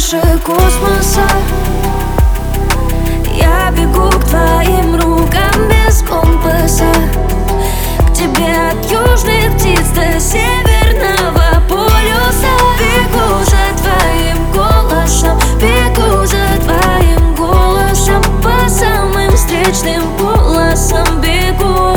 выше космоса. Я бегу к твоим рукам без компаса, к тебе от южных птиц до северного полюса. Бегу за твоим голосом, бегу за твоим голосом, по самым встречным полосам бегу.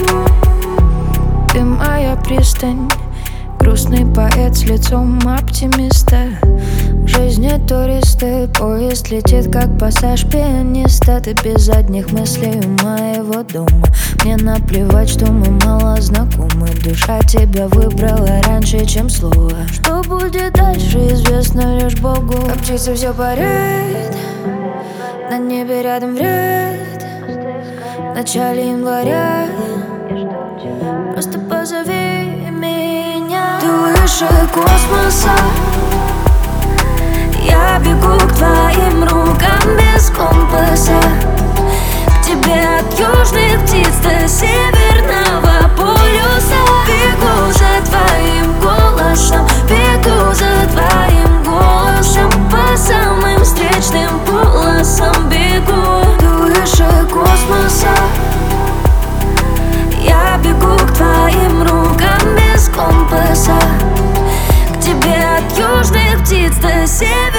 Ты моя пристань, грустный поэт с лицом оптимиста. В жизни туристы, поезд летит как пассаж пианиста. Ты без задних мыслей у моего дома. Мне наплевать, что мы мало знакомы. Душа тебя выбрала раньше, чем слово. Что будет дальше, известно лишь Богу. Как птица все парит, на небе рядом вред. В начале января просто позови меня. Ты выше космоса. Я бегу к твоим рукам без компаса, к тебе от южных птиц до северного полюса. Бегу за твоим голосом, бегу за твоим голосом, по самым встречным полосам бегу. Ты выше космоса. Я бегу к твоим рукам без компаса, к тебе от южных птиц до северного.